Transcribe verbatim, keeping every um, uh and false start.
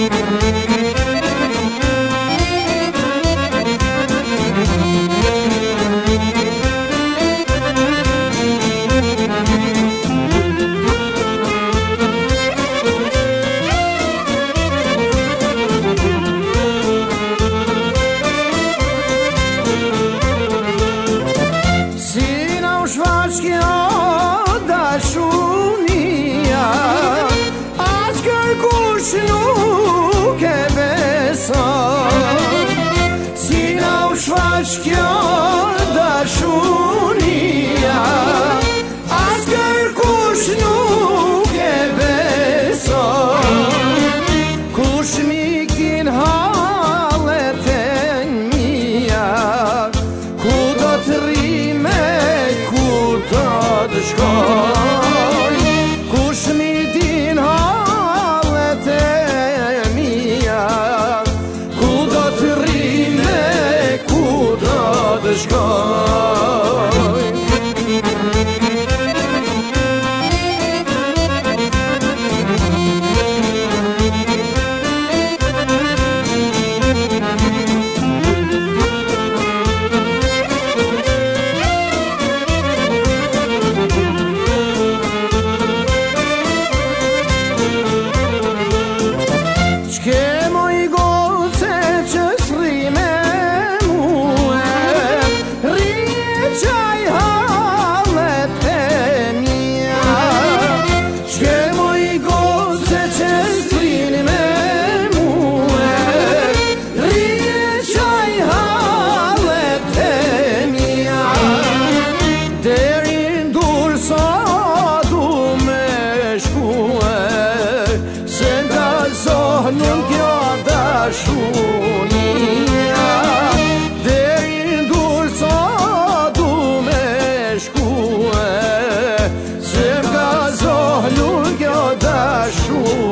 Kjo dashunia as kërkush nuk e beson, kush mi kin hallet e mia, ku do të rime, ku do të shkoj, kush mi din hallet e mia, ku do të rime, të shkoj. Çke moj goce që s'rime nuk jo dashunia, deri ndur sa du me shkue, se m'ka zoh nuk jo dashunia.